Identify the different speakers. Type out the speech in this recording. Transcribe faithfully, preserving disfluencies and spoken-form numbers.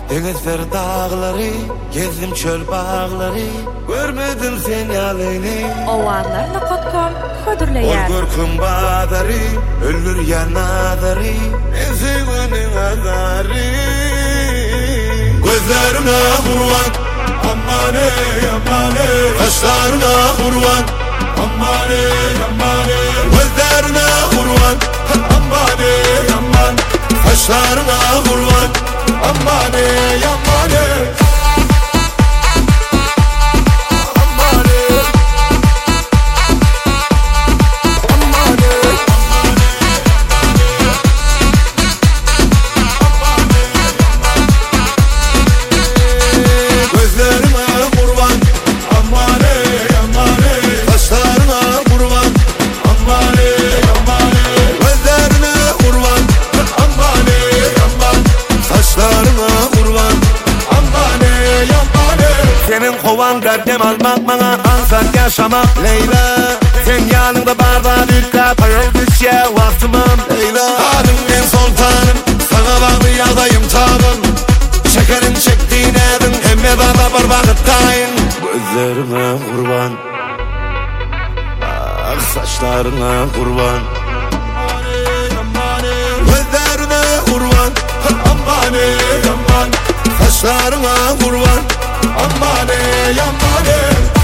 Speaker 1: Denizler dağları, gezdim çöl bağları, görmedim sen yalini.
Speaker 2: Ovarlar nokta com hödürleýär.
Speaker 1: Ol görküm badarı, öldür yanadarı, eziginin azarı. Gözlerine kurban, aman ey aman ey. Kaşlarına kurban, aman ey aman ey. Gözlerine kurban, aman ey aman. Kaşlarına kurban, aman ey aman ey. Aman ey. Aman ey. Gözlerime kurban, aman ey aman ey. Kaşlarına kurban, aman ey aman ey. Gözlerine kurban, aman ey aman. Kaşlarına kurban, aman ey aman ey. Senin kovan derdim almak bana ansat yaşamak Leyla. Sen yanında barda dikkat ayırdıkça vaktimim Leyla. Adım en sultanım, sana bağlı yadayım tanım. Şekerin çektiğin edin, emme bana bir vakittayın. Gözlerine kurban, ah saçlarına kurban. Gözlerine kurban, aman ey aman. Saçlarına kurban, aman ey aman ey.